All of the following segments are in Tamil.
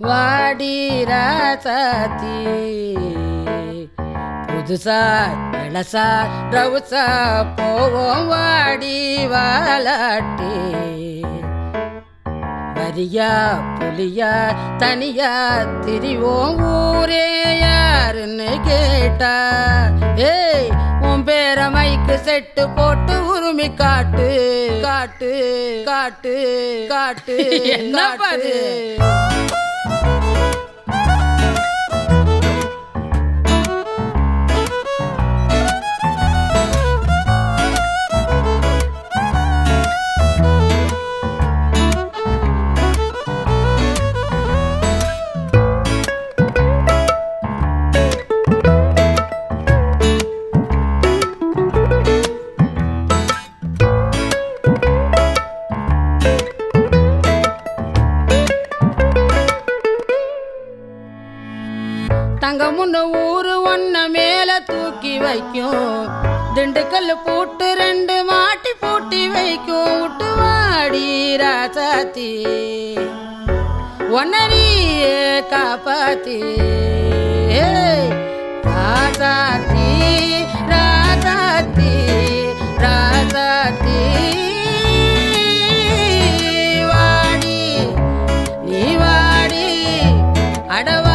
வாடி ராசாத்தி புதுசா இளசா ரவுசா போவோம் வாடி வாலாட்டி வரியா புலியா தனியா திரிவோம் ஊரே யாருன்னு கேட்டா ஏய் உன் பேர மைக்கு செட்டு போட்டு உரிமை காட்டு காட்டு காட்டு காட்டு என்ன பாரு தங்க முன்ன ஊரு ஒன்ன மேல தூக்கி வைக்கும் திண்டுக்கல் பூட்டு ரெண்டு மாட்டி பூட்டி வைக்கும் விட்டு வாடி ராசாத்தி ஒன்னரியே காப்பாத்தி ராசாத்தி ராசாத்தி ராசாத்தி வாடி நீ வாடி அடவா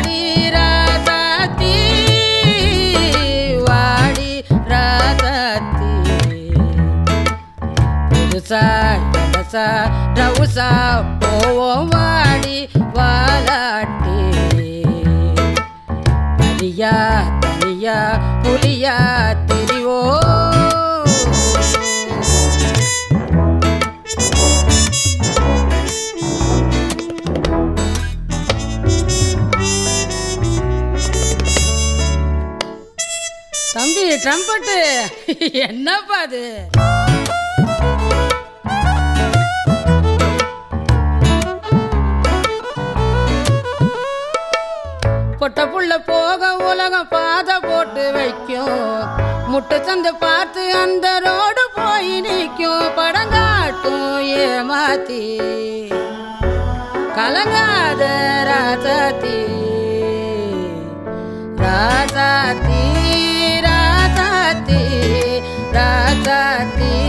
இளசா ரவுசா போவோம் வாடி வாலாட்டி தனியா தனியா புலியா திரிவோ தம்பி ட்ரம்பட்டு என்னப்பா அது பொட்ட புள்ள போக உலகம் பாதை போட்டு வைக்கும் முட்டை சந்து பார்த்து அந்த ரோடு போய் நிற்கும் படங்காட்டும் ஏமாத்தி கலங்காத ராசாத்தி ராசாத்தி ராசாத்தி ராசாத்தி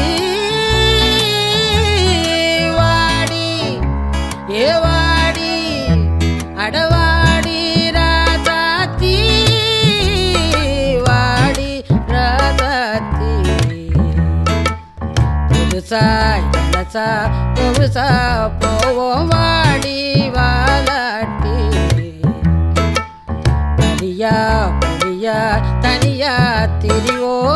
வாடி ஏ வாடி அடவா இளசா புதுசா போவோம் வாடி வாலாட்டி வரியா புலியா தனியா திரிவோ